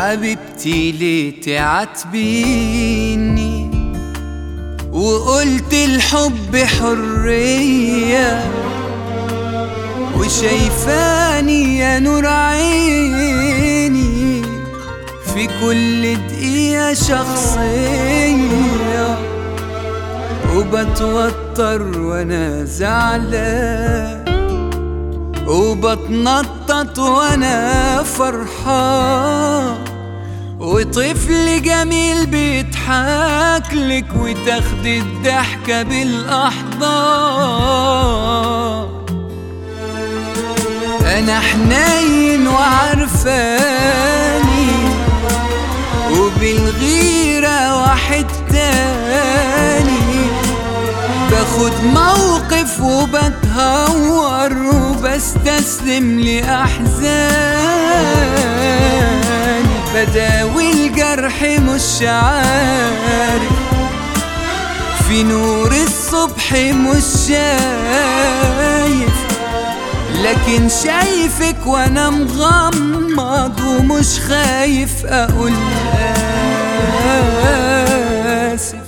حبيبتي ليه تعاتبيني وقلت الحب حرية وشايفاني يا نور عيني في كل دقيقة شخصية وبتوتر وانا زعلان وبتنطط وانا فرحان وطفل جميل بيضحكلك وتاخدي الضحكة بالاحضان. انا حنين وعرفاني وبالغيرة واحد تاني باخد موقف وبتهور وبستسلم لأحزاني بداوي الجرح مش عارف في نور الصبح مش شايف لكن شايفك وانا مغمض ومش خايف اقول آسف.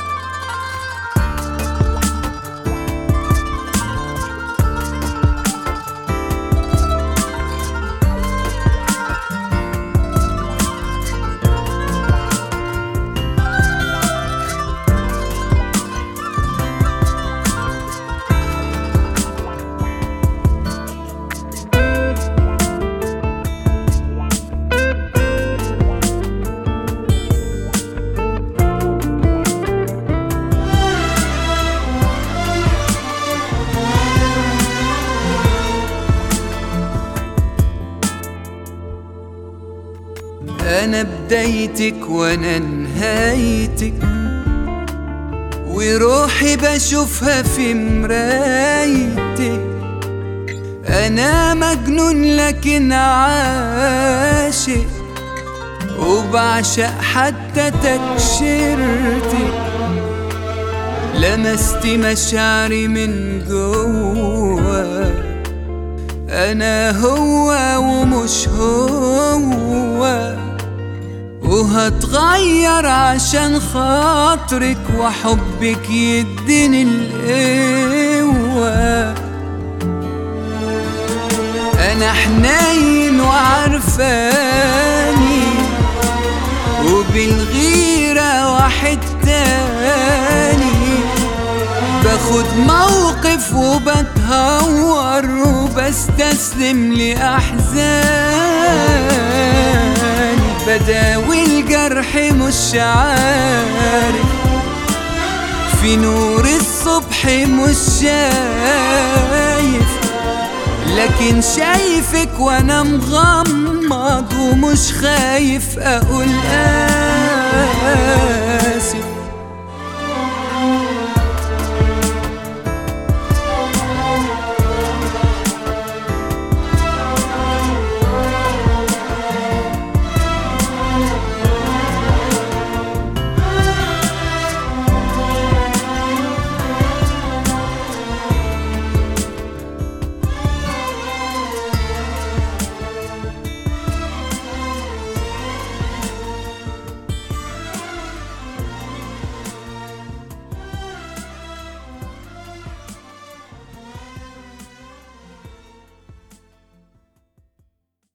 أنا بدايتك وأنا نهايتك وروحي بشوفها في مرايتك. أنا مجنون لكن عاشق وبعشق حتى تكشيرتك. لمست مشاعري من جوا أنا هو ومش هو وهتغير عشان خاطرك وحبك يديني القوة. أنا حنين وعرفاني وبالغيرة واحد تاني باخد موقف وبتهور وبستسلم لأحزاني بداوي الجرح مش عارف في نور الصبح مش شايف لكن شايفك وانا مغمض ومش خايف اقول آسف.